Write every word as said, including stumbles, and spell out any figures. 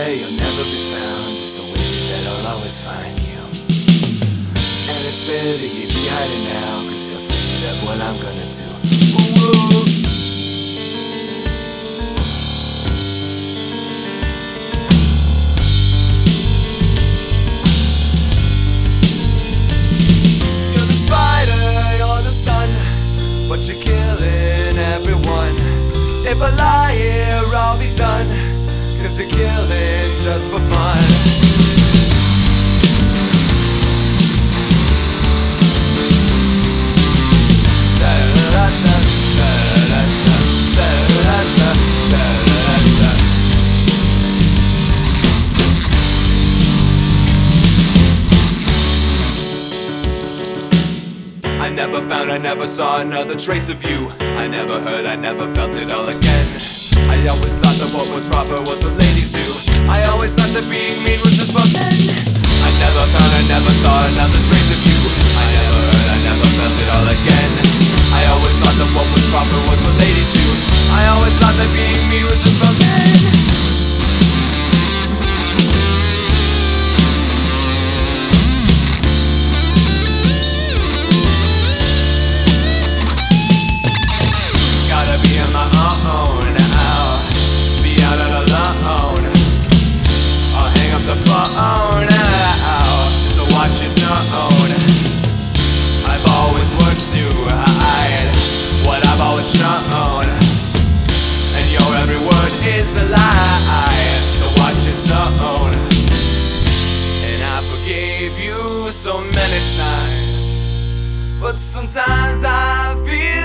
where you'll never be found, just a way that I'll always find you. And it's fair to keep me hiding now, cause you're afraid of what I'm gonna do. Ooh. You're the spider, you're the sun, but you're killing everyone. If I lie here, I'll be done, cause you're killing just for fun. I never found, I never saw another trace of you. I never heard, I never felt it all again. I always thought that what was proper was what ladies do. I always thought that being mean was just for men. I never found, I never saw another trace of you. I never heard, I never felt it all again. I always thought that what was proper was what ladies do. I always thought that being mean was just for men. I've always worked to hide what I've always shown, and your every word is a lie, so watch your tone. And I forgave you so many times, but sometimes I feel